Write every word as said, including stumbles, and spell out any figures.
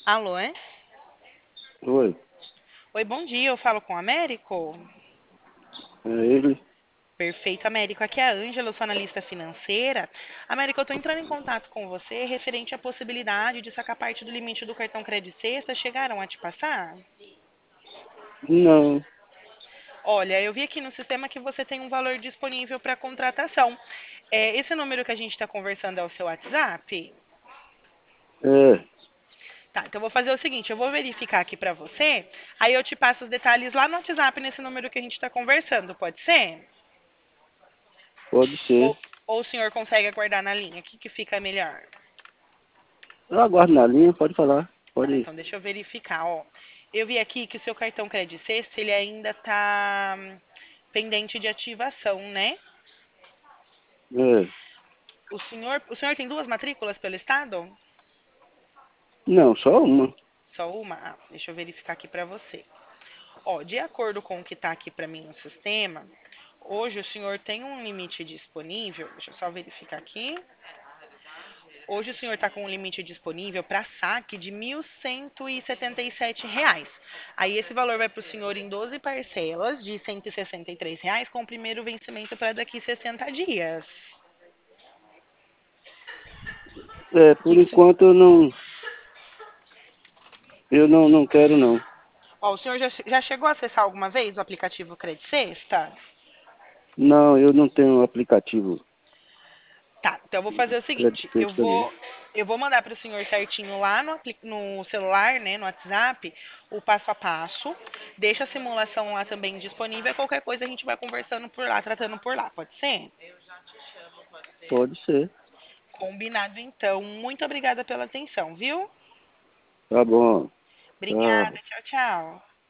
Alô, é? Oi, Oi, bom dia. Eu falo com o Américo. é ele? Perfeito, Américo. Aqui é a Ângela, eu sou analista financeira. Américo, eu estou entrando em contato com você referente à possibilidade de sacar parte do limite do cartão Crédito Sexta. Chegaram a te passar? Não, Olha, eu vi aqui no sistema que você tem um valor disponível para contratação. É, esse número que a gente está conversando é o seu WhatsApp? é, Tá, então eu vou fazer o seguinte, eu vou verificar aqui para você, aí eu te passo os detalhes lá no WhatsApp nesse número que a gente está conversando, pode ser? pode Ou, ser. ou o senhor consegue aguardar na linha? O que, que fica melhor? Eu aguardo na linha, pode falar, pode Tá, ir. então deixa eu verificar, ó. Eu vi aqui que o seu cartão Credit Sexta, ele ainda está pendente de ativação, né? É, O senhor, o senhor tem duas matrículas pelo estado? não, só uma. Só uma? Ah, deixa eu verificar aqui para você. Ó, de acordo com o que está aqui para mim no sistema, hoje o senhor tem um limite disponível. Deixa eu só verificar aqui. Hoje o senhor está com um limite disponível para saque de mil cento e setenta e sete reais. Aí esse valor vai para o senhor em doze parcelas de cento e sessenta e três reais com o primeiro vencimento para daqui sessenta dias. É, Que por que o senhor- enquanto eu não, eu não, não quero não. Ó, o senhor já, já chegou a acessar alguma vez o aplicativo Credit Sexta? Não, eu não tenho aplicativo Tá, então eu vou fazer o Crédito seguinte, eu Sexta não. vou eu vou mandar para o senhor certinho lá no, apli- no celular, né, no WhatsApp, o passo a passo. Deixa a simulação lá também disponível. Qualquer coisa a gente vai conversando por lá, tratando por lá, pode ser? Pode ser. Combinado então. Muito obrigada pela atenção, viu? Tá bom, Obrigada, tchau. tchau, tchau.